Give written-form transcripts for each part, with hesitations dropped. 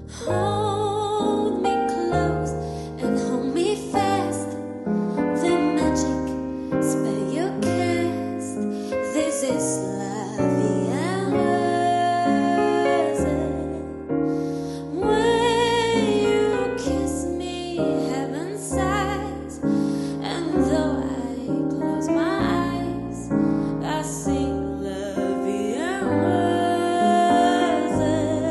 Hold me close and hold me fast. The magic spell you cast. This is la vie en rose. When you kiss me, heaven sighs, and though I close my eyes, I sing la vie en rose.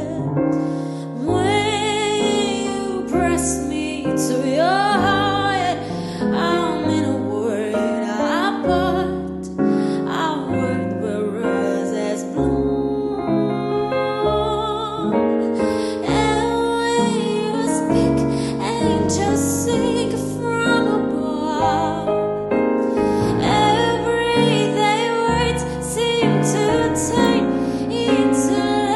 When you press me to your heart, I'm in a world apart, a world where roses bloom. And when you speak, angels sing from above. Everyday words seem to turn into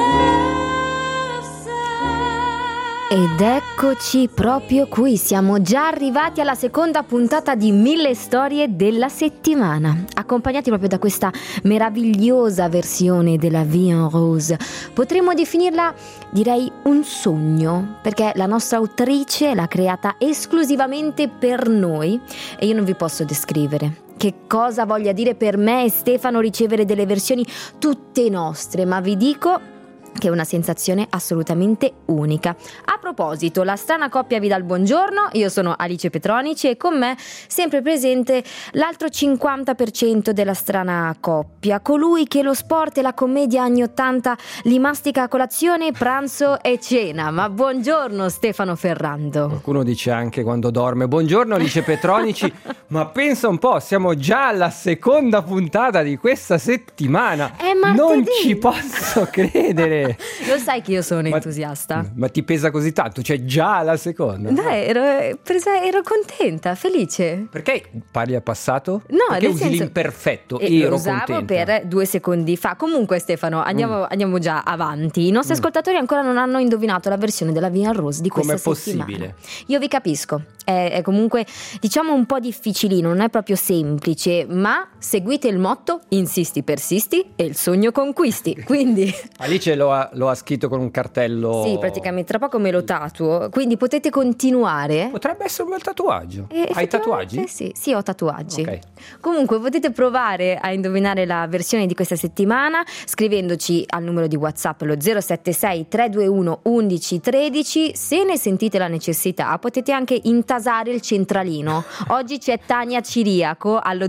love songs. Ed eccoci proprio qui, siamo già arrivati alla seconda puntata di 1000 storie della settimana, accompagnati proprio da questa meravigliosa versione della Vie en Rose. Potremmo definirla, direi, un sogno, perché la nostra autrice l'ha creata esclusivamente per noi e io non vi posso descrivere che cosa voglia dire per me e Stefano ricevere delle versioni tutte nostre, ma vi dico che è una sensazione assolutamente unica. A proposito, la strana coppia vi dà il buongiorno, io sono Alice Petronici e con me sempre presente l'altro 50% della strana coppia, colui che lo sport e la commedia anni 80 li mastica a colazione, pranzo e cena. Ma buongiorno Stefano Ferrando. Qualcuno dice anche quando dorme buongiorno Alice Petronici, ma pensa un po', siamo già alla seconda puntata di questa settimana. È martedì. Non ci posso credere. Lo sai che io sono entusiasta. Ma ti pesa così tanto? Cioè già la seconda? Dai, ero contenta, felice. Perché parli al passato? No, perché nel usi senso, l'imperfetto? lo Ero usavo contenta. per 2 secondi fa. Comunque Stefano, andiamo già avanti. I nostri ascoltatori ancora non hanno indovinato la versione della Vie en Rose di questa Com'è settimana. possibile? Io vi capisco, è comunque diciamo un po' difficilino, non è proprio semplice, ma seguite il motto: insisti, persisti e il sogno conquisti. Quindi Alice lo ha scritto con un cartello. sì, praticamente tra poco me lo tatuo, quindi potete continuare. Potrebbe essere un bel tatuaggio. Hai Effettivamente tatuaggi? Sì, ho tatuaggi. Ok. Comunque potete provare a indovinare la versione di questa settimana scrivendoci al numero di WhatsApp lo 076 321 1113. Se ne sentite la necessità potete anche intasare il centralino. Oggi c'è Tania Ciriaco allo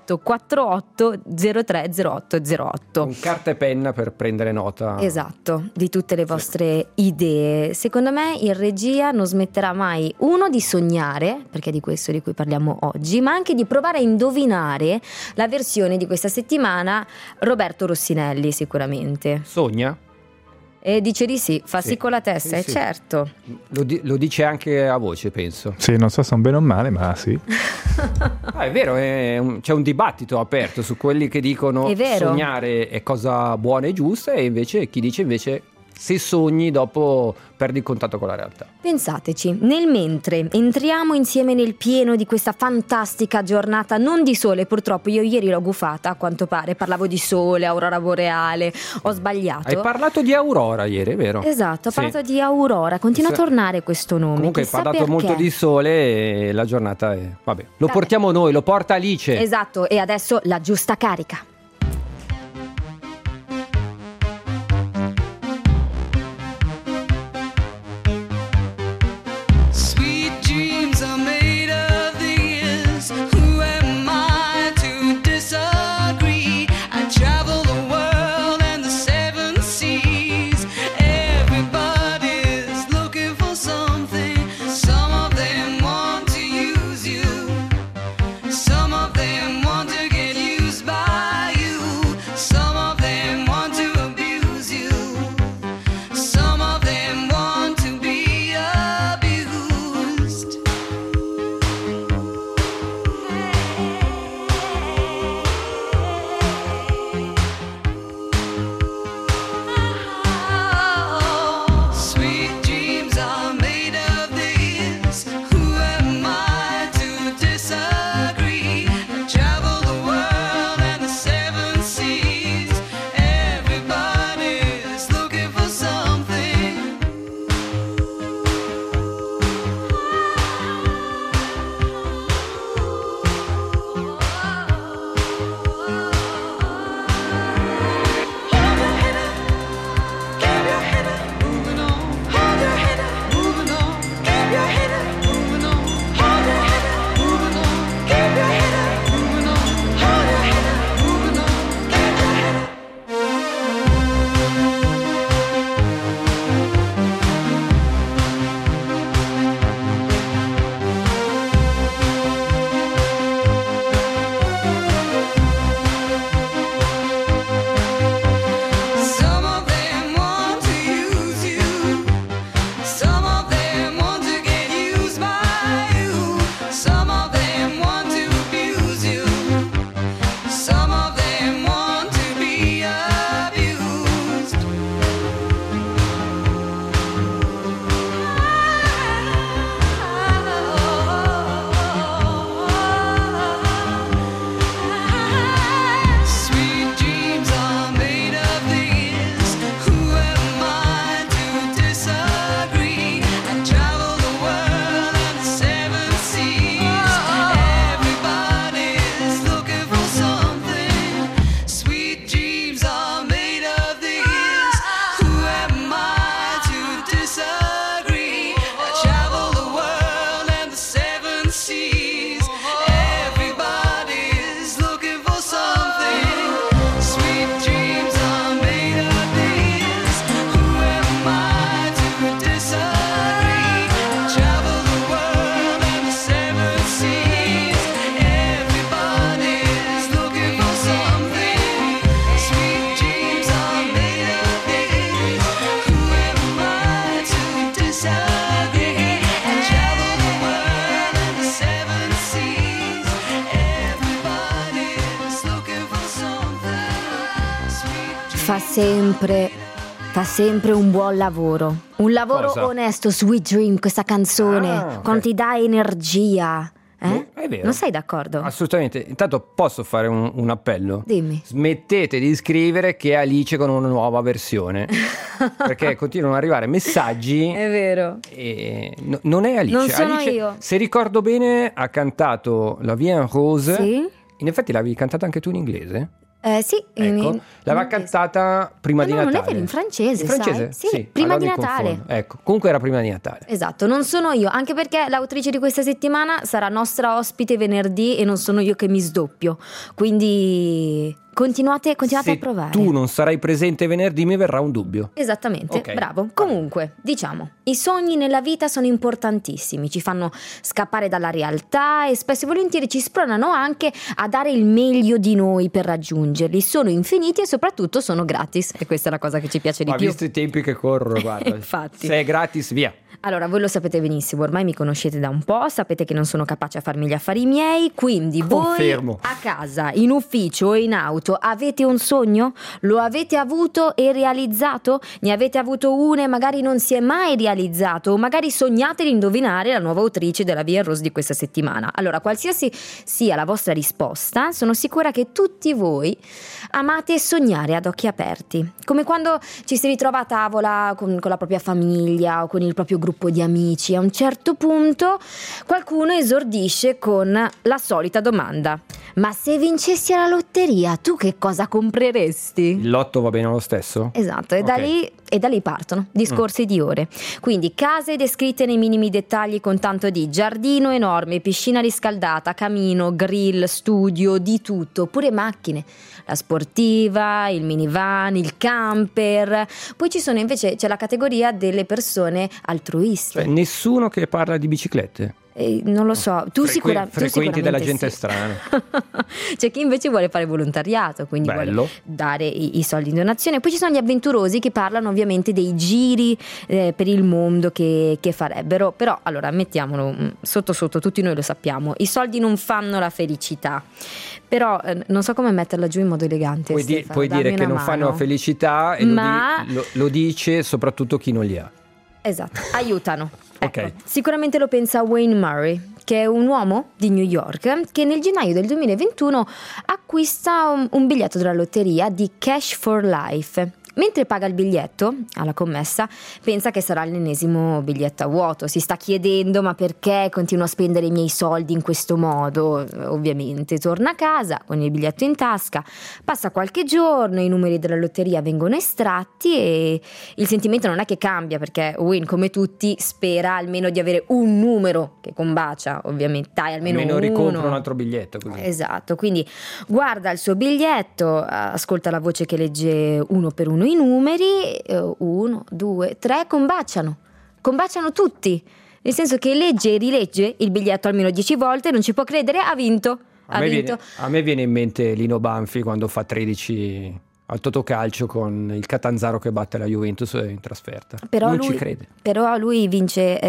0848 030808. Con carta e penna per prendere nota. Esatto, di tutte le vostre idee. Secondo me in regia non smetterà mai di sognare, perché è di questo di cui parliamo oggi, ma anche di provare a indovinare la versione di questa settimana. Roberto Rossinelli sicuramente. Sogna? E dice di sì, fa sì con la testa, Sì, sì. certo. Lo dice anche a voce, penso. Sì, non so se è un bene o un male, ma sì. È vero, c'è un dibattito aperto su quelli che dicono È vero. sognare è cosa buona e giusta, e invece chi dice invece se sogni dopo perdi il contatto con la realtà. Pensateci, nel mentre entriamo insieme nel pieno di questa fantastica giornata non di sole, purtroppo io ieri l'ho gufata a quanto pare, parlavo di sole, aurora boreale, ho sbagliato. Hai parlato di Aurora ieri, è vero? Esatto, ho Sì. parlato di Aurora, continua a tornare questo nome. Comunque hai chissà parlato perché. molto di sole e la giornata è... Vabbè, lo Vabbè. portiamo noi, lo porta Alice. Esatto, e adesso la giusta carica. Sweet dreams are made of these. Who am I to disagree? I travel the world and the 7 seas. Everybody's looking for something. Some of them want to use you. Some of them want to get used by fa sempre un buon lavoro. Un lavoro Cosa? onesto, Sweet Dream, questa canzone, Ah, quando ok. ti dà energia. È vero. Non sei d'accordo? Assolutamente. Intanto posso fare un appello? Dimmi. Smettete di scrivere che è Alice con una nuova versione. Perché continuano ad arrivare messaggi È vero. e non è Alice. Non sono Alice, io. se ricordo bene, ha cantato La Vie en Rose. Sì? In effetti l'avevi cantata anche tu in inglese? Sì, Ecco, l'aveva inglese. cantata prima di No, non Natale. è vero, in francese, In francese? sai? Sì, prima allora di mi Natale. confondo. Ecco, comunque era prima di Natale. Esatto, non sono io, anche perché l'autrice di questa settimana sarà nostra ospite venerdì e non sono io che mi sdoppio. Quindi continuate Se a provare. tu non sarai presente venerdì mi verrà un dubbio. Esattamente, Ok. bravo. Comunque, diciamo, i sogni nella vita sono importantissimi, ci fanno scappare dalla realtà e spesso e volentieri ci spronano anche a dare il meglio di noi per raggiungerli. Sono infiniti e soprattutto sono gratis e questa è la cosa che ci piace di Ma più. visto i tempi che corrono, guarda. Infatti. Se è gratis, via. Allora, voi lo sapete benissimo, ormai mi conoscete da un po', sapete che non sono capace a farmi gli affari miei, quindi Confermo. voi a casa, in ufficio o in auto avete un sogno? Lo avete avuto e realizzato? Ne avete avuto uno e magari non si è mai realizzato o magari sognate di indovinare la nuova autrice della Vie en Rose di questa settimana. Allora, qualsiasi sia la vostra risposta, sono sicura che tutti voi amate sognare ad occhi aperti, come quando ci si ritrova a tavola con la propria famiglia o con il proprio gruppo di amici. A un certo punto qualcuno esordisce con la solita domanda: ma se vincessi alla lotteria, tu che cosa compreresti? Il lotto va bene lo stesso? Esatto, e da Ok. lì partono discorsi di ore. Quindi case descritte nei minimi dettagli con tanto di giardino enorme, piscina riscaldata, camino, grill, studio, di tutto, pure macchine, la sportiva, il minivan, il camper. Poi ci sono invece, c'è la categoria delle persone altruiste. Cioè, nessuno che parla di biciclette. Non lo so, tu Frequenti della sicuramente gente sì. strana. C'è chi invece vuole fare volontariato, quindi Bello. vuole dare i soldi in donazione. Poi ci sono gli avventurosi che parlano ovviamente dei giri per il mondo che farebbero. Però allora mettiamolo sotto, tutti noi lo sappiamo, i soldi non fanno la felicità. Però non so come metterla giù in modo elegante. Stefano, Puoi dammi dire che una non fanno mano. la felicità e Ma- lo dice soprattutto chi non li ha. Esatto, aiutano. Ok. Ecco, sicuramente lo pensa Wayne Murray, che è un uomo di New York che nel gennaio del 2021 acquista un biglietto della lotteria di Cash for Life. Mentre paga il biglietto alla commessa, pensa che sarà l'ennesimo biglietto a vuoto. Si sta chiedendo: ma perché continuo a spendere i miei soldi in questo modo? Ovviamente torna a casa con il biglietto in tasca, passa qualche giorno, i numeri della lotteria vengono estratti e il sentimento non è che cambia, perché Wayne, come tutti, spera almeno di avere un numero che combacia, ovviamente. Dai, almeno ricompra uno. un altro biglietto così. Esatto, quindi guarda il suo biglietto, ascolta la voce che legge uno per uno i numeri, 1, 2, 3, combaciano tutti, nel senso che legge e rilegge il biglietto almeno 10 volte e non ci può credere, ha vinto. A me viene in mente Lino Banfi quando fa 13 al Totocalcio con il Catanzaro che batte la Juventus in trasferta. Non ci crede. Però lui vince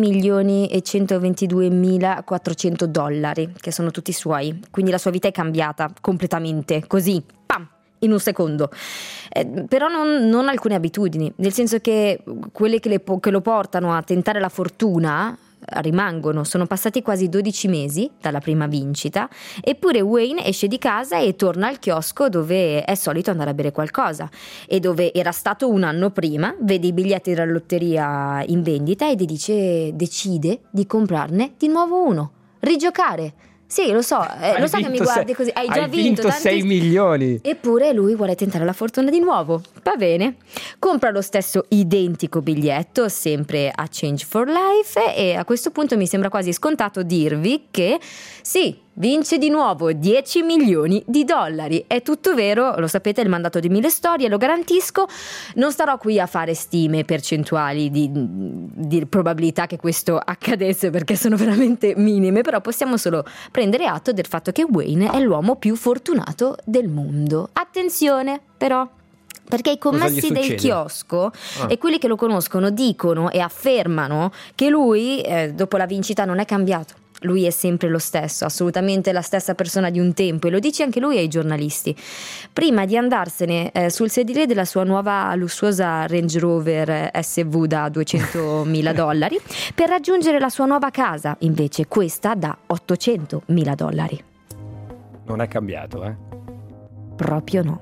$6.122.400, che sono tutti suoi, quindi la sua vita è cambiata completamente, così, pam, in un secondo. Però non alcune abitudini, nel senso che quelle che lo portano a tentare la fortuna rimangono. Sono passati quasi 12 mesi dalla prima vincita, eppure Wayne esce di casa e torna al chiosco dove è solito andare a bere qualcosa e dove era stato un anno prima. Vede i biglietti della lotteria in vendita e decide di comprarne di nuovo uno, rigiocare. Sì, lo so, lo so che mi guardi così. Hai già vinto tanti... 6 milioni. Eppure lui vuole tentare la fortuna di nuovo. Va bene. Compra lo stesso identico biglietto, sempre a Change for Life, e a questo punto mi sembra quasi scontato dirvi che sì, vince di nuovo $10 milioni. È tutto vero, lo sapete, il mandato di 1000 storie, lo garantisco. Non starò qui a fare stime percentuali di probabilità che questo accadesse, perché sono veramente minime, però possiamo solo prendere atto del fatto che Wayne è l'uomo più fortunato del mondo. Attenzione, però, perché i commessi del chiosco e quelli che lo conoscono dicono e affermano che lui dopo la vincita non è cambiato. lui è sempre lo stesso, assolutamente la stessa persona di un tempo, e lo dice anche lui ai giornalisti. Prima di andarsene sul sedile della sua nuova lussuosa Range Rover SV da $200.000 per raggiungere la sua nuova casa, invece questa da $800.000. Non è cambiato, Proprio no.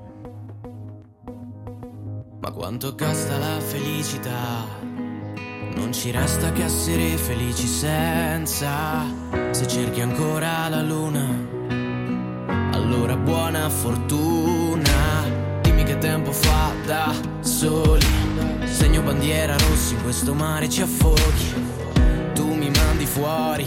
Ma quanto costa la felicità? Non ci resta che essere felici senza. Se cerchi ancora la luna, allora buona fortuna. Dimmi che tempo fa da soli. Segno bandiera rossa in questo mare ci affoghi. Tu mi mandi fuori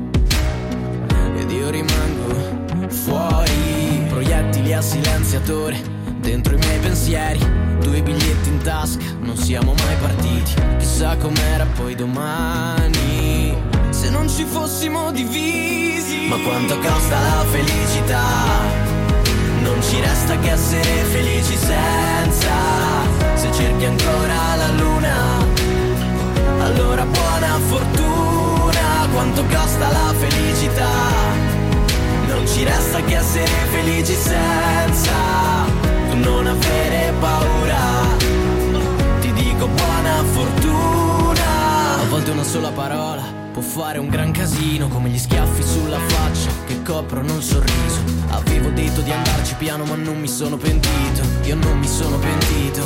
ed io rimango fuori. Proiettili a silenziatore dentro i miei pensieri. 2 biglietti in tasca, non siamo mai partiti. Chissà com'era poi domani se non ci fossimo divisi. Ma quanto costa la felicità? Non ci resta che essere felici senza. Se cerchi ancora la luna, allora buona fortuna. Quanto costa la felicità? Non ci resta che essere felici senza. Non avere paura, ti dico buona fortuna. A volte una sola parola può fare un gran casino, come gli schiaffi sulla faccia che coprono il sorriso. Avevo detto di andarci piano ma non mi sono pentito. Io non mi sono pentito.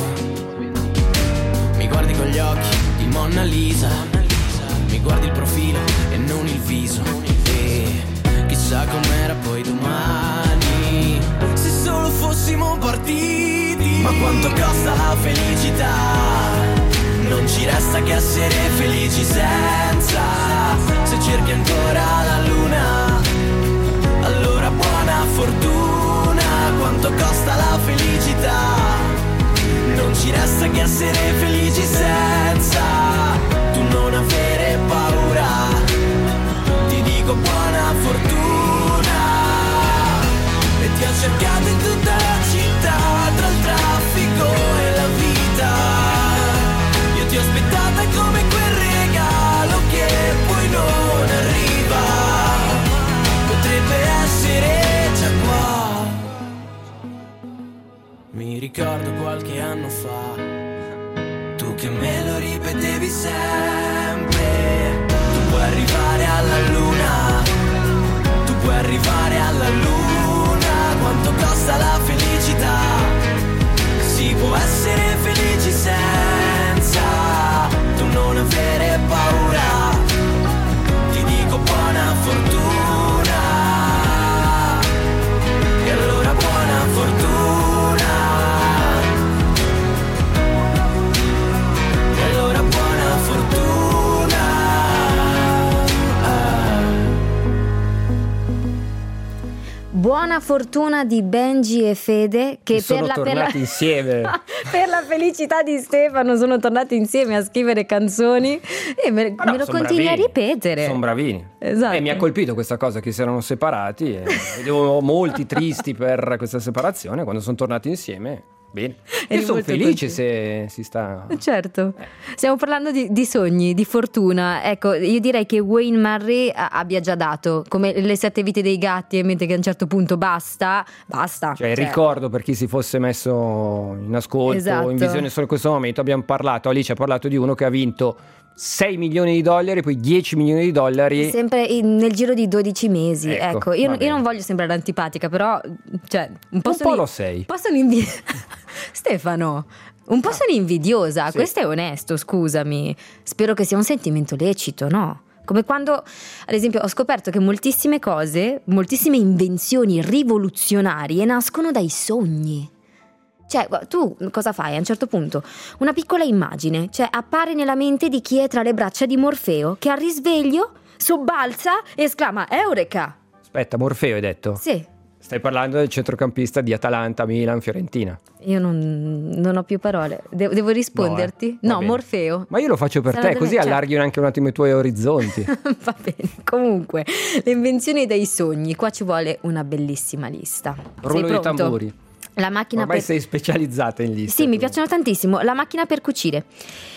Mi guardi con gli occhi di Monna Lisa, mi guardi il profilo e non il viso. E chissà com'era poi domani se solo fossimo partiti. Ma quanto costa la felicità? Non ci resta che essere felici senza. Se cerchi ancora la luna, allora buona fortuna. Quanto costa la felicità? Non ci resta che essere felici senza. Tu non avere paura, ti dico buona fortuna. E ti ho cercato in tutta la città, tra il traffico e la vita. Io ti ho aspettata come quel regalo che poi non arriva. Potrebbe essere già qua. Mi ricordo qualche anno fa, tu che me lo ripetevi sempre. Tu puoi arrivare alla luna, tu puoi arrivare alla luna. Quanto costa la felicità? Si può essere felici senza. Tu non avere paura, ti dico buona fortuna. E allora buona fortuna. E allora buona fortuna. Buona fortuna di Benji e Fede che sono tornati insieme. Per la felicità di Stefano sono tornati insieme a scrivere canzoni e me lo continui a ripetere. Sono bravini. Esatto. E mi ha colpito questa cosa che si erano separati e vedevo molti tristi per questa separazione. Quando sono tornati insieme, bene. Io sono felice se si sta. Certo, stiamo parlando di sogni, di fortuna. Ecco, io direi che Wayne Murray abbia già dato, come le 7 vite dei gatti, e mente che a un certo punto basta. Cioè, il ricordo per chi si fosse messo in ascolto, esatto, in visione solo in questo momento, abbiamo parlato, Alice ha parlato di uno che ha vinto $6 milioni, poi $10 milioni. Sempre nel giro di 12 mesi. Ecco, io non voglio sembrare antipatica, però cioè, un po' lo sei. Un po' sono Stefano, un po' sono invidiosa, sì. Questo è onesto, scusami. Spero che sia un sentimento lecito, no? Come quando, ad esempio, ho scoperto che moltissime cose, moltissime invenzioni rivoluzionarie nascono dai sogni. Cioè, tu cosa fai? A un certo punto una piccola immagine, cioè appare nella mente di chi è tra le braccia di Morfeo, che al risveglio sobbalza e esclama Eureka! Aspetta, Morfeo hai detto? Sì. Stai parlando del centrocampista di Atalanta, Milan, Fiorentina. Io non ho più parole. Devo risponderti? Va No, bene. Morfeo. Ma io lo faccio per te, così allarghi anche un attimo i tuoi orizzonti. Va bene. Comunque, le invenzioni dei sogni. Qua ci vuole una bellissima lista. Rullo Sei di pronto? tamburi. La macchina Ormai per... sei specializzata in lista. Sì, mi tu. piacciono tantissimo. La macchina per cucire.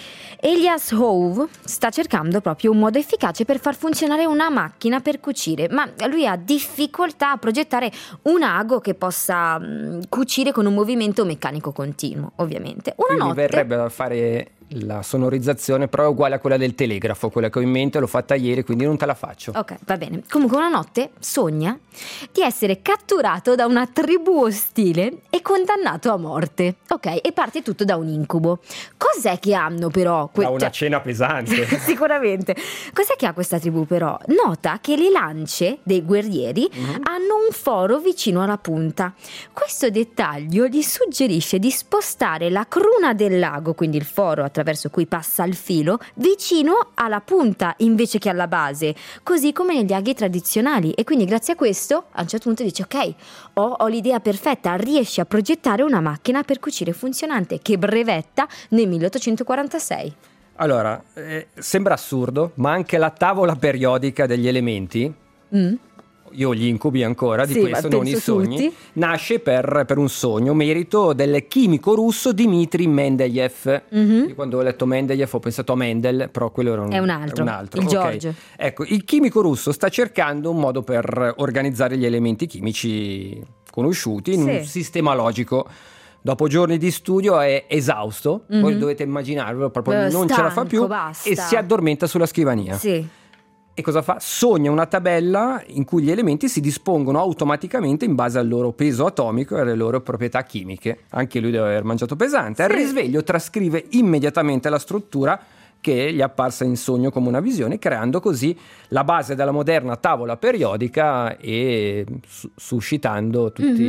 Elias Howe sta cercando proprio un modo efficace per far funzionare una macchina per cucire, ma lui ha difficoltà a progettare un ago che possa cucire con un movimento meccanico continuo, ovviamente. Una Quindi notte verrebbe da fare la sonorizzazione, però è uguale a quella del telegrafo, quella che ho in mente, l'ho fatta ieri, quindi non te la faccio. Ok, va bene. Comunque una notte sogna di essere catturato da una tribù ostile e condannato a morte. Ok, e parte tutto da un incubo. Cos'è che hanno però? Da una cena pesante. Sicuramente. Cos'è che ha questa tribù però? Nota che le lance dei guerrieri hanno un foro vicino alla punta. Questo dettaglio gli suggerisce di spostare la cruna del lago, quindi il foro attraverso cui passa il filo, vicino alla punta invece che alla base, così come negli aghi tradizionali. E quindi grazie a questo a un certo punto dice ok, ho l'idea perfetta, riesce a progettare una macchina per cucire funzionante che brevetta nel 1846. Allora, sembra assurdo, ma anche la tavola periodica degli elementi, io ho gli incubi ancora di Sì, questo, ma non i penso sogni, tutti. nasce per un sogno, merito del chimico russo Dmitry Mendeleev. Io quando ho letto Mendeleev ho pensato a Mendel, però quello era È un altro, il ok. George. Ecco, il chimico russo sta cercando un modo per organizzare gli elementi chimici conosciuti in un Sì. sistema logico. Dopo giorni di studio è esausto, voi dovete immaginarvelo, proprio non ce la fa più, basta. e si addormenta sulla scrivania. Sì. E cosa fa? Sogna una tabella in cui gli elementi si dispongono automaticamente in base al loro peso atomico e alle loro proprietà chimiche. Anche lui deve aver mangiato pesante. Al risveglio trascrive immediatamente la struttura che gli è apparsa in sogno come una visione, creando così la base della moderna tavola periodica e suscitando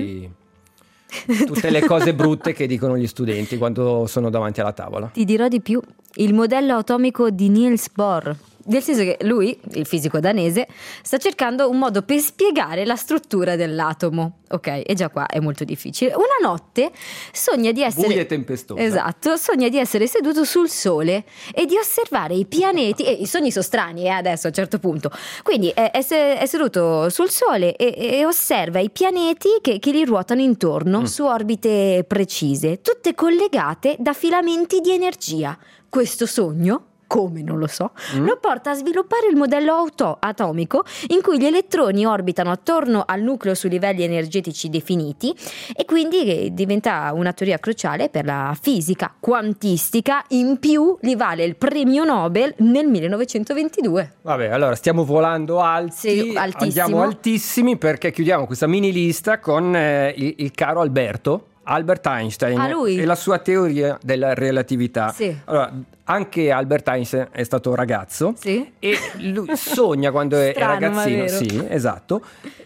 tutte le cose brutte che dicono gli studenti quando sono davanti alla tavola. Ti dirò di più, il modello atomico di Niels Bohr, nel senso che lui, il fisico danese, sta cercando un modo per spiegare la struttura dell'atomo. Ok, e già qua è molto difficile. Una notte sogna di essere... Buia e tempestosa. Esatto, sogna di essere seduto sul Sole e di osservare i pianeti, e i sogni sono strani adesso a un certo punto, quindi è seduto sul Sole e osserva i pianeti che gli ruotano intorno su orbite precise, tutte collegate da filamenti di energia. Questo sogno, come non lo so, lo porta a sviluppare il modello atomico in cui gli elettroni orbitano attorno al nucleo su livelli energetici definiti, e quindi diventa una teoria cruciale per la fisica quantistica. In più gli vale il premio Nobel nel 1922. Vabbè, allora stiamo volando alti, Sì, altissimo. andiamo altissimi, perché chiudiamo questa mini lista con il caro Albert Einstein lui? e la sua teoria della relatività. Sì. Allora, anche Albert Einstein è stato ragazzo, Sì. e lui sogna quando è Strano, ma ragazzino, vero. sì, esatto,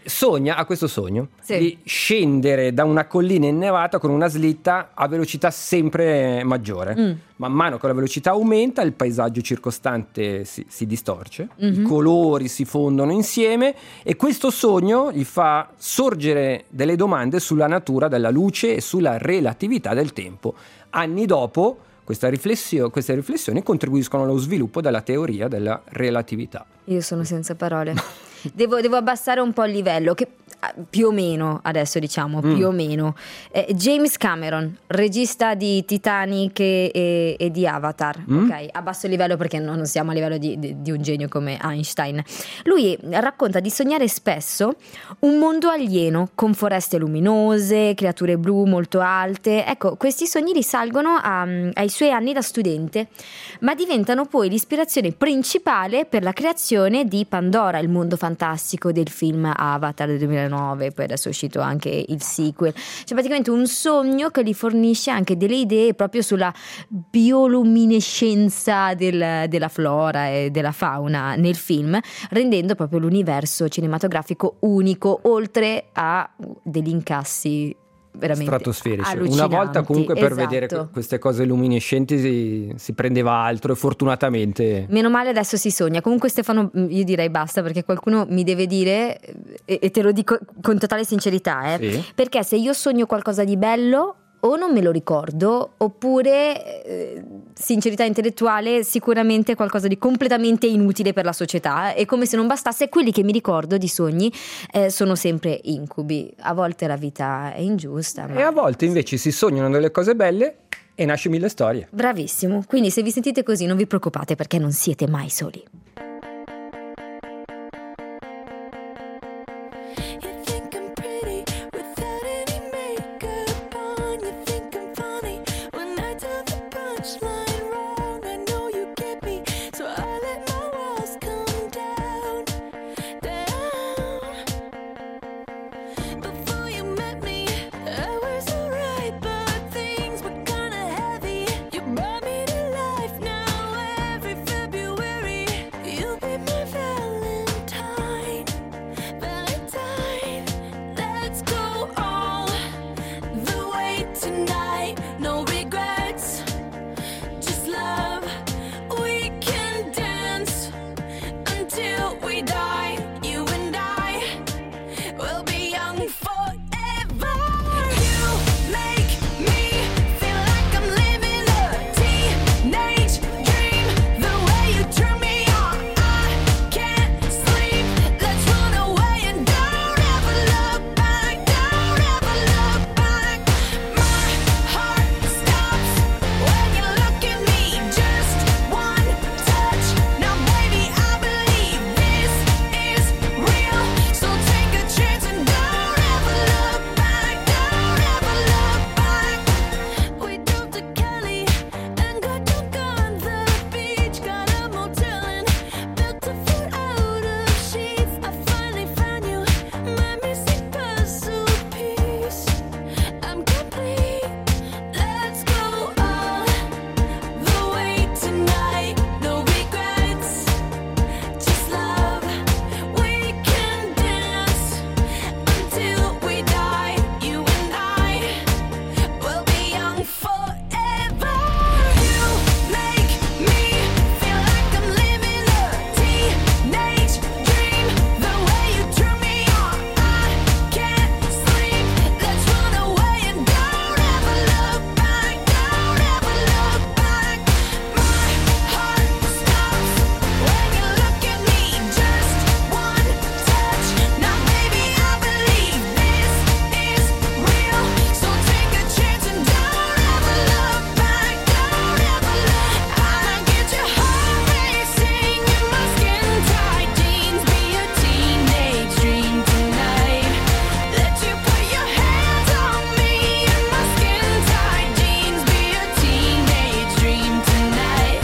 ha questo sogno Sì. di scendere da una collina innevata con una slitta a velocità sempre maggiore. Man mano che la velocità aumenta, il paesaggio circostante si distorce, i colori si fondono insieme, e questo sogno gli fa sorgere delle domande sulla natura della luce e sulla relatività del tempo. Anni dopo queste riflessioni contribuiscono allo sviluppo della teoria della relatività. Io sono senza parole. Devo abbassare un po' il livello, che più o meno adesso diciamo più o meno. James Cameron, regista di Titanic e di Avatar, ok? A basso livello perché non siamo a livello di un genio come Einstein. Lui racconta di sognare spesso un mondo alieno con foreste luminose, creature blu molto alte. Ecco, questi sogni risalgono ai suoi anni da studente, ma diventano poi l'ispirazione principale per la creazione di Pandora, il mondo fantastico del film Avatar del 2009, poi adesso è uscito anche il sequel. C'è praticamente un sogno che gli fornisce anche delle idee proprio sulla bioluminescenza della flora e della fauna nel film, rendendo proprio l'universo cinematografico unico, oltre a degli incassi veramente stratosferici. Una allucinanti. volta comunque per Esatto. vedere queste cose luminescenti si prendeva altro, e fortunatamente Meno male adesso si sogna. Comunque Stefano, io direi basta, perché qualcuno mi deve dire, e te lo dico con totale sincerità, Sì. perché se io sogno qualcosa di bello o non me lo ricordo, oppure sincerità intellettuale, sicuramente qualcosa di completamente inutile per la società, e come se non bastasse quelli che mi ricordo di sogni sono sempre incubi. A volte la vita è ingiusta, ma e a volte invece si sognano delle cose belle E nasce Mille Storie. Bravissimo, quindi se vi sentite così non vi preoccupate perché non siete mai soli. You think I'm pretty without any makeup on. You think I'm funny when I tell the punchline wrong. I know you get me, so I let my walls come down, down. Before you met me, I was alright, but things were kinda heavy. You brought me to life now. Every February, you'll be my Valentine. Valentine, let's go all the way tonight. No regrets, just love. We can dance until we die. You and I will be young forever. You make me feel like I'm living a teenage dream. The way you turn me on, I can't sleep. Let's run away and don't ever look back. Don't ever look back. My heart stops when you look at me. Just one touch. Now baby, I believe this is real. So take a chance and don't ever look back. Don't ever look back. We drove to Cali and got drunk on the beach. Got a motel and built a fort out of sheets. I finally found you, my missing puzzle piece. I'm complete. Let's go all the way tonight. No regrets, just love. We can dance until we die. You and I will be young forever. You make me feel like I'm living a teenage dream. The way you turn me on, I can't sleep. Let's run away and don't ever look back. Don't ever look back. My heart stops when you look at me. Just one touch. Now baby, I believe this is real. So take a chance and don't ever look back. Don't ever look. I get your heart racing in my skin tight jeans. Be a teenage dream tonight. Let you put your hands on me in my skin tight jeans. Be a teenage dream tonight.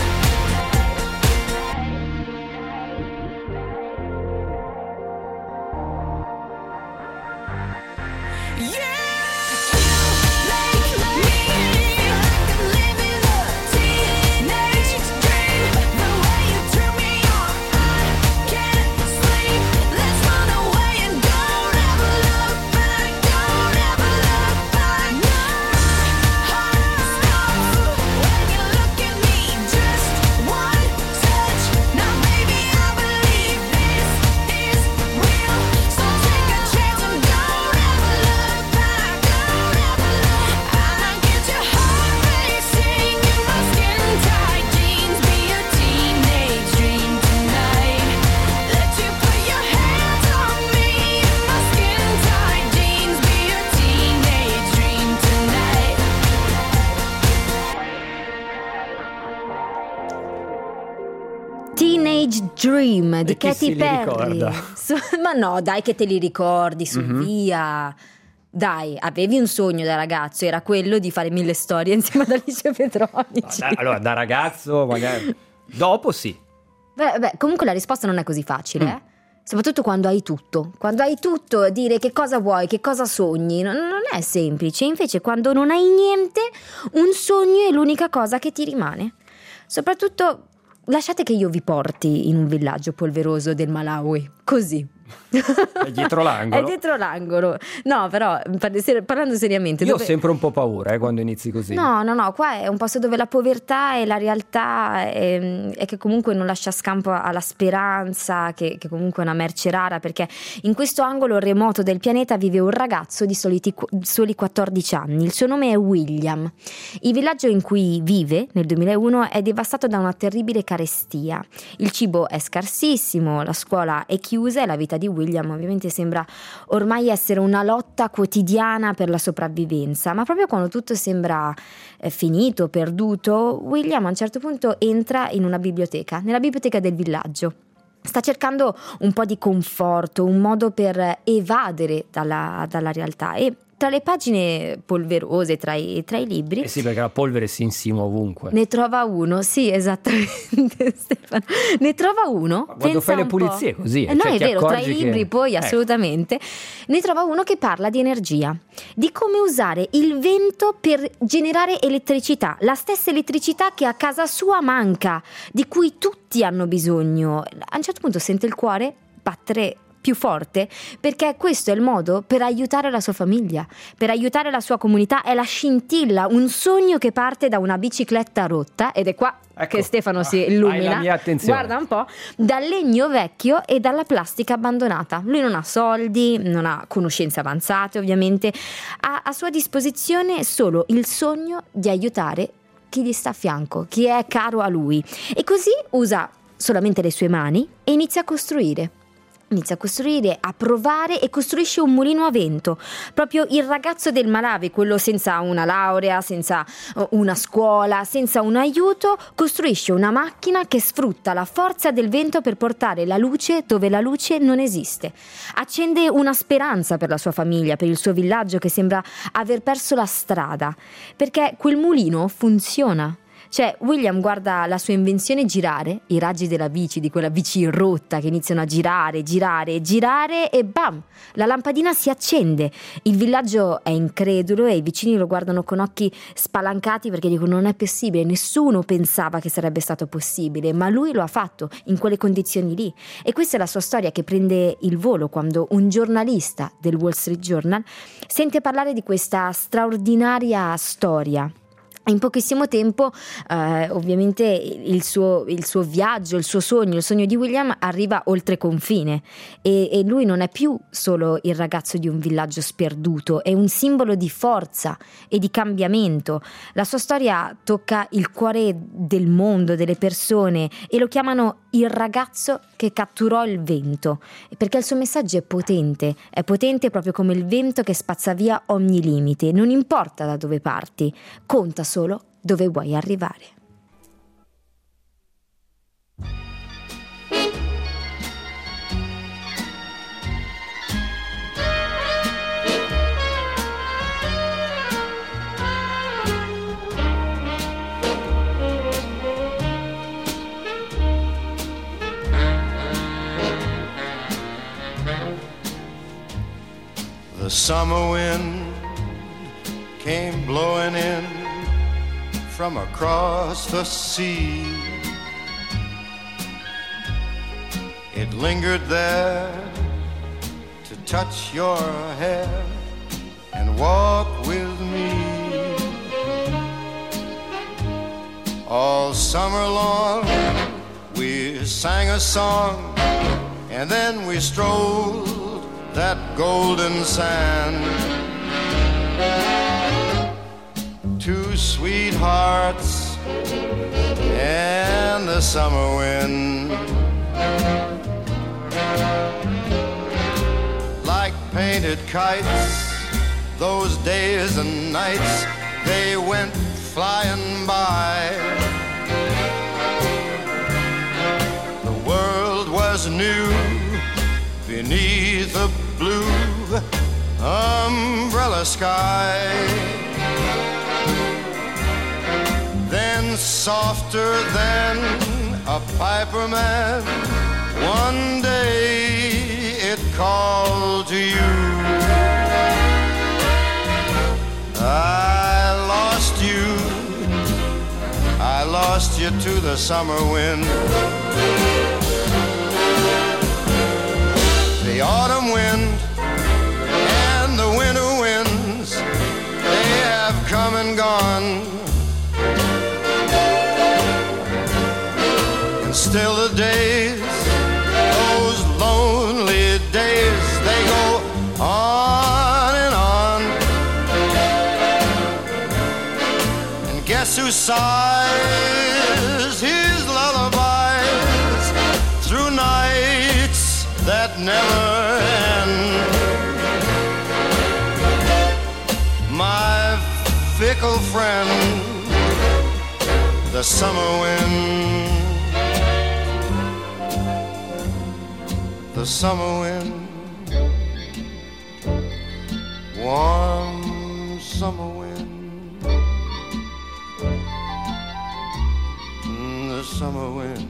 Teenage Dream di E chi Katy se li Perry. ricorda? Ma no, dai che te li ricordi, su via. Dai, avevi un sogno da ragazzo, era quello di fare Mille Storie insieme ad Alice Petronici. Allora, da ragazzo magari. Dopo sì. Beh, comunque la risposta non è così facile, eh? Soprattutto quando hai tutto. Quando hai tutto, dire che cosa vuoi, che cosa sogni, non è semplice. Invece quando non hai niente, un sogno è l'unica cosa che ti rimane. Soprattutto, lasciate che io vi porti in un villaggio polveroso del Malawi, così. È dietro l'angolo. È dietro l'angolo. No, però parlando seriamente, Io ho sempre un po' paura quando inizi così. No, qua è un posto dove la povertà e la realtà è che comunque non lascia scampo alla speranza, che comunque è una merce rara, perché in questo angolo remoto del pianeta vive un ragazzo di soli 14 anni. Il suo nome è William. Il villaggio in cui vive nel 2001 è devastato da una terribile carestia. Il cibo è scarsissimo, la scuola è chiusa e la vita vita di William ovviamente sembra ormai essere una lotta quotidiana per la sopravvivenza, ma proprio quando tutto sembra finito, perduto, William a un certo punto entra in una biblioteca, nella biblioteca del villaggio. Sta cercando un po' di conforto, un modo per evadere dalla realtà, e tra le pagine polverose, tra i libri, Eh sì, perché la polvere si insinua ovunque. ne trova uno, sì, esattamente, Stefano. Ne trova uno. Ma quando fai le pulizie è così, No, cioè è ti vero, tra i accorgi libri che- poi ecco. assolutamente. Ne trova uno che parla di energia, di come usare il vento per generare elettricità, la stessa elettricità che a casa sua manca, di cui tutti hanno bisogno. A un certo punto sente il cuore battere più forte, perché questo è il modo per aiutare la sua famiglia, per aiutare la sua comunità. È la scintilla, un sogno che parte da una bicicletta rotta, ed è qua Ecco. che Stefano si Hai illumina. la mia attenzione. Guarda un po', dal legno vecchio e dalla plastica abbandonata. Lui non ha soldi, non ha conoscenze avanzate ovviamente, ha a sua disposizione solo il sogno di aiutare chi gli sta a fianco, chi è caro a lui, e così usa solamente le sue mani e inizia a costruire. Inizia a costruire, a provare, e costruisce un mulino a vento. Proprio il ragazzo del Malawi, quello senza una laurea, senza una scuola, senza un aiuto, costruisce una macchina che sfrutta la forza del vento per portare la luce dove la luce non esiste. Accende una speranza per la sua famiglia, per il suo villaggio che sembra aver perso la strada, perché quel mulino funziona. Cioè, William guarda la sua invenzione girare, i raggi della bici, di quella bici rotta che iniziano a girare, e bam! La lampadina si accende. Il villaggio è incredulo e i vicini lo guardano con occhi spalancati perché dicono: non è possibile, nessuno pensava che sarebbe stato possibile, ma lui lo ha fatto in quelle condizioni lì. E questa è la sua storia che prende il volo quando un giornalista del Wall Street Journal sente parlare di questa straordinaria storia. In pochissimo tempo ovviamente il suo viaggio, il suo sogno, il sogno di William arriva oltre confine, e lui non è più solo il ragazzo di un villaggio sperduto, è un simbolo di forza e di cambiamento. La sua storia tocca il cuore del mondo, delle persone, e lo chiamano il ragazzo che catturò il vento, perché il suo messaggio è potente proprio come il vento che spazza via ogni limite. Non importa da dove parti, conta solo dove vuoi arrivare. The summer wind came blowing in from across the sea. It lingered there to touch your hair and walk with me. All summer long we sang a song, and then we strolled that golden sand. Two sweethearts and the summer wind, like painted kites, those days and nights, they went flying by. The world was new beneath the blue umbrella sky. Then softer than a piper man, one day it called to you. I lost you to the summer wind. The autumn wind and the winter winds, they have come and gone. And still the days, those lonely days, they go on and on. And guess who sighs his lullabies through nights that never end. My fickle friend, the summer wind, the summer wind, warm summer wind, the summer wind.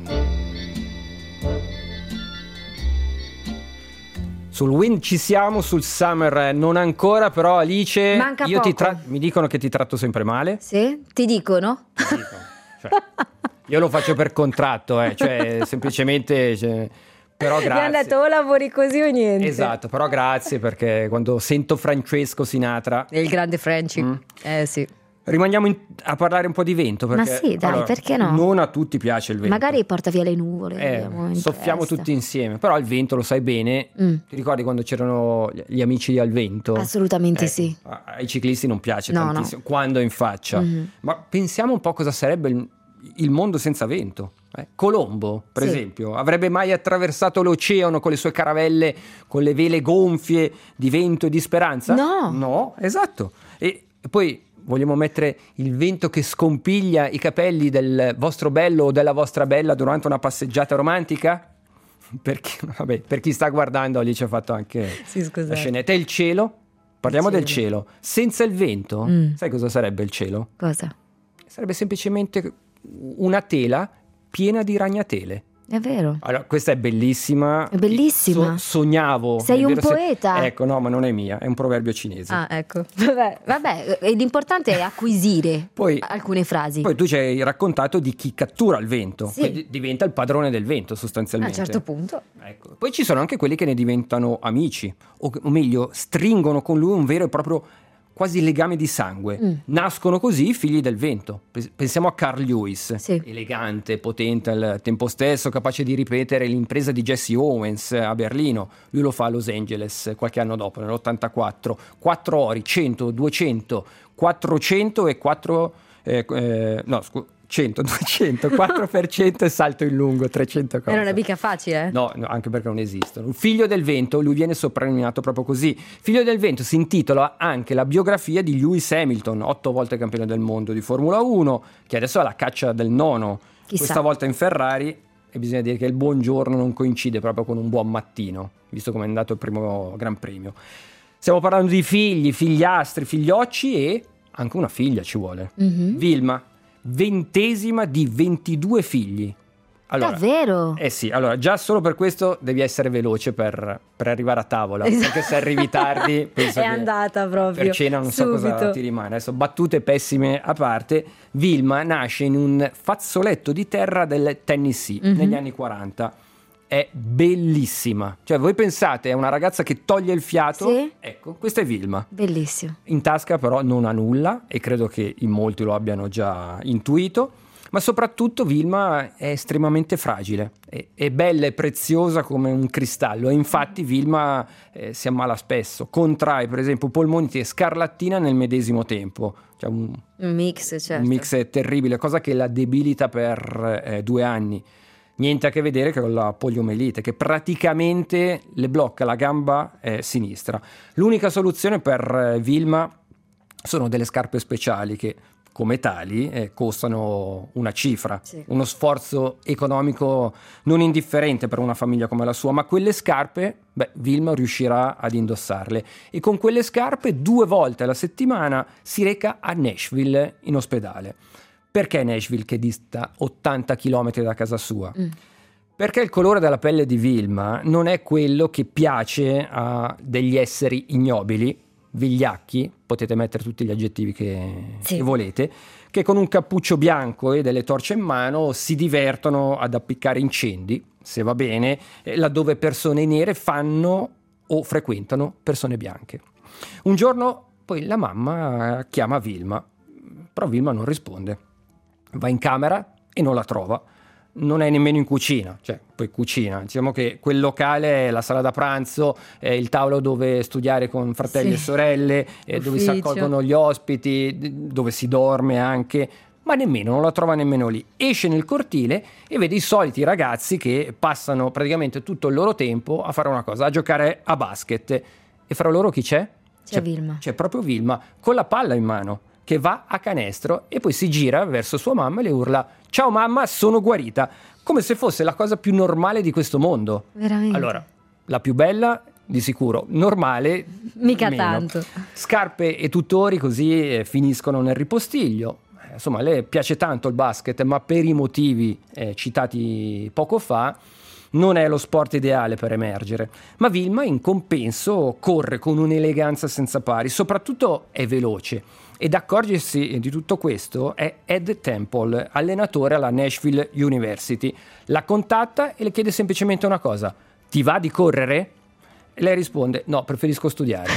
Sul Wind ci siamo, sul Summer non ancora, però Alice, Manca io poco. mi dicono che ti tratto sempre male. Sì? Ti dicono? Cioè, io lo faccio per contratto, cioè semplicemente, però Mi hanno grazie. detto o lavori così o niente. Esatto, però grazie perché quando sento Francesco Sinatra Il grande Frenchy. Sì. rimaniamo a parlare un po' di vento. Ma Perché, sì, dai, perché no? Non a tutti piace il vento. Magari porta via le nuvole. andiamo in soffiamo festa. tutti insieme, però il vento lo sai bene. Ti ricordi quando c'erano gli amici al vento? Assolutamente sì. Ai ciclisti non piace No, tantissimo quando è in faccia. Ma pensiamo un po' cosa sarebbe il mondo senza vento. Colombo, per Sì. esempio, avrebbe mai attraversato l'oceano con le sue caravelle, con le vele gonfie di vento e di speranza? No, esatto. E poi vogliamo mettere il vento che scompiglia i capelli del vostro bello o della vostra bella durante una passeggiata romantica? Perché, vabbè, per chi sta guardando lì ci ha fatto anche Sì, scusate. la scenetta. E il cielo? Parliamo Il del cielo. Senza il vento, sai cosa sarebbe il cielo? Cosa? Sarebbe semplicemente una tela piena di ragnatele. È vero. Allora, questa è bellissima. È bellissima. Sognavo. Sei nel un vero sen- poeta. Ecco, no, ma non è mia, è un proverbio cinese. Ah, ecco. Vabbè, l'importante è acquisire Poi- alcune frasi. Poi tu ci hai raccontato di chi cattura il vento, Sì. quindi diventa il padrone del vento A un sostanzialmente. certo punto. Ecco. Poi ci sono anche quelli che ne diventano amici, o meglio, stringono con lui un vero e proprio quasi legame di sangue. Nascono così i figli del vento. Pensiamo a Carl Lewis, Sì. elegante, potente al tempo stesso, capace di ripetere l'impresa di Jesse Owens a Berlino. Lui lo fa a Los Angeles qualche anno dopo, nell'84. 4 ori, 100, 200, 400 e 4... 100, 200, 4% e salto in lungo, 300 cose. Non è mica facile. No, anche perché non esistono. Il Figlio del vento, lui viene soprannominato proprio così. Figlio del vento si intitola anche la biografia di Lewis Hamilton, 8 volte campione del mondo di Formula 1, che adesso è alla caccia del nono, Chissà. questa volta in Ferrari, e bisogna dire che il buongiorno non coincide proprio con un buon mattino, visto come è andato il primo Gran Premio. Stiamo parlando di figli, figliastri, figliocci e anche una figlia ci vuole. Vilma, 20ª di 22 figli. Allora, Davvero? sì, allora già solo per questo devi essere veloce per arrivare a tavola, Esatto. perché se arrivi tardi penso È che andata proprio. per cena non so cosa subito. ti rimane. Adesso battute pessime a parte, Vilma nasce in un fazzoletto di terra del Tennessee negli anni 40. È bellissima, cioè voi pensate è una ragazza che toglie il fiato? Sì. Ecco, questa è Vilma. Bellissimo. In tasca però non ha nulla e credo che in molti lo abbiano già intuito, ma soprattutto Vilma è estremamente fragile, è bella e preziosa come un cristallo e infatti Vilma si ammala spesso, contrae per esempio polmonite e scarlattina nel medesimo tempo, cioè un Un mix, certo. mix terribile, cosa che la debilita per 2 anni. Niente a che vedere con la poliomelite, che praticamente le blocca la gamba sinistra. L'unica soluzione per Vilma sono delle scarpe speciali che, come tali, costano una cifra, Sì. uno sforzo economico non indifferente per una famiglia come la sua, ma quelle scarpe, Vilma riuscirà ad indossarle. E con quelle scarpe 2 volte alla settimana si reca a Nashville in ospedale. Perché Nashville che dista 80 km da casa sua? Perché il colore della pelle di Vilma non è quello che piace a degli esseri ignobili, vigliacchi, potete mettere tutti gli aggettivi che volete, che con un cappuccio bianco e delle torce in mano si divertono ad appiccare incendi, se va bene, laddove persone nere fanno o frequentano persone bianche. Un giorno poi la mamma chiama Vilma, però Vilma non risponde. Va in camera e non la trova, non è nemmeno in cucina, cioè poi cucina, diciamo che quel locale è la sala da pranzo, è il tavolo dove studiare con fratelli Sì. e sorelle, dove si Ufficio. accolgono gli ospiti, dove si dorme anche, ma nemmeno, non la trova nemmeno lì. Esce nel cortile e vede i soliti ragazzi che passano praticamente tutto il loro tempo a fare una cosa, a giocare a basket. E fra loro chi c'è? C'è Vilma. C'è proprio Vilma con la palla in mano che va a canestro e poi si gira verso sua mamma e le urla: ciao mamma, sono guarita, come se fosse la cosa più normale di questo mondo. Veramente. Allora, la più bella di sicuro, normale Mica meno. tanto. Scarpe e tutori così finiscono nel ripostiglio. Insomma, a lei piace tanto il basket, ma per i motivi citati poco fa non è lo sport ideale per emergere. Ma Vilma in compenso corre con un'eleganza senza pari, soprattutto è veloce. Ed accorgersi di tutto questo è Ed Temple, allenatore alla Nashville University. La contatta e le chiede semplicemente una cosa: ti va di correre? E lei risponde: no, preferisco studiare.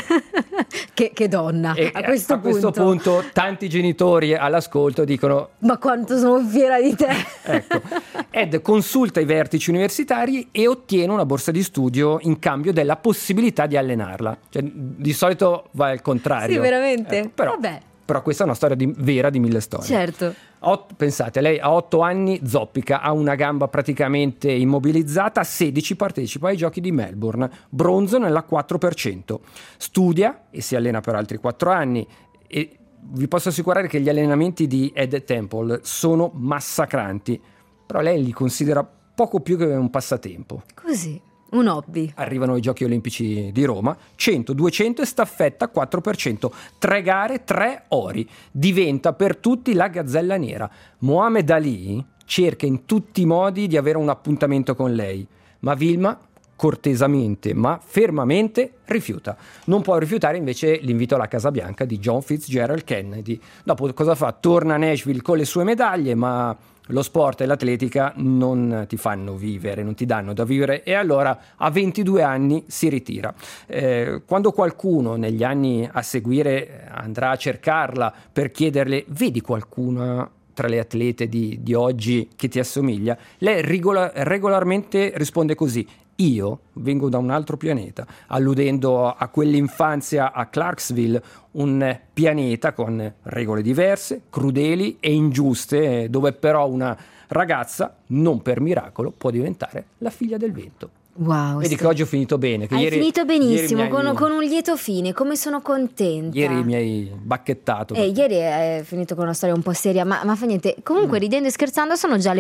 Che donna, E a questo punto tanti genitori all'ascolto dicono: ma quanto sono fiera di te. ecco, Ed consulta i vertici universitari e ottiene una borsa di studio in cambio della possibilità di allenarla. Cioè, di solito va al contrario. Sì, veramente? Ecco, però, Vabbè. però questa è una storia vera di 1000 storie. Certo. Pensate, lei a 8 anni zoppica, ha una gamba praticamente immobilizzata, a 16 partecipa ai giochi di Melbourne, bronzo nella 4%. Studia e si allena per altri 4 anni e vi posso assicurare che gli allenamenti di Ed Temple sono massacranti, però lei li considera poco più che un passatempo. Così, un hobby. Arrivano i Giochi Olimpici di Roma, 100, 200 e staffetta 4%, 3 gare, 3 ori, diventa per tutti la gazzella nera. Mohamed Ali cerca in tutti i modi di avere un appuntamento con lei, ma Vilma cortesamente ma fermamente rifiuta. Non può rifiutare invece l'invito alla Casa Bianca di John Fitzgerald Kennedy. Dopo cosa fa? Torna a Nashville con le sue medaglie, ma lo sport e l'atletica non ti fanno vivere, non ti danno da vivere, e allora a 22 anni si ritira. Quando qualcuno negli anni a seguire andrà a cercarla per chiederle: vedi qualcuno tra le atlete di oggi che ti assomiglia? Lei regolarmente risponde così: io vengo da un altro pianeta, alludendo a quell'infanzia a Clarksville, un pianeta con regole diverse, crudeli e ingiuste, dove però una ragazza, non per miracolo, può diventare la figlia del vento. Wow. Vedi che oggi ho finito bene. Che Hai finito benissimo, ieri mi hai- con un lieto fine, come sono contenta. Ieri mi hai bacchettato. Ieri è finito con una storia un po' seria, ma fa niente. Comunque, ridendo e scherzando, sono già le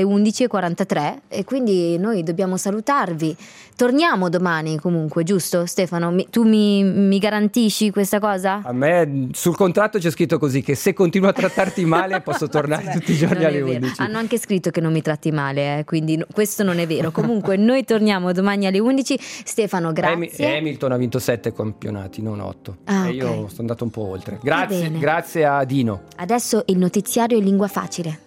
11:43 e quindi noi dobbiamo salutarvi. Torniamo domani comunque, giusto Stefano? Tu mi garantisci questa cosa? A me sul contratto c'è scritto così, che se continuo a trattarti male posso tornare tutti i giorni Non è alle vero. 11. Hanno anche scritto che non mi tratti male, quindi questo non è vero. Comunque noi torniamo domani alle 11. Stefano, grazie. Hamilton ha vinto 7 campionati, non 8. Ah, E io ok. sono andato un po' oltre. bene. Grazie a Dino. Adesso il notiziario in lingua facile.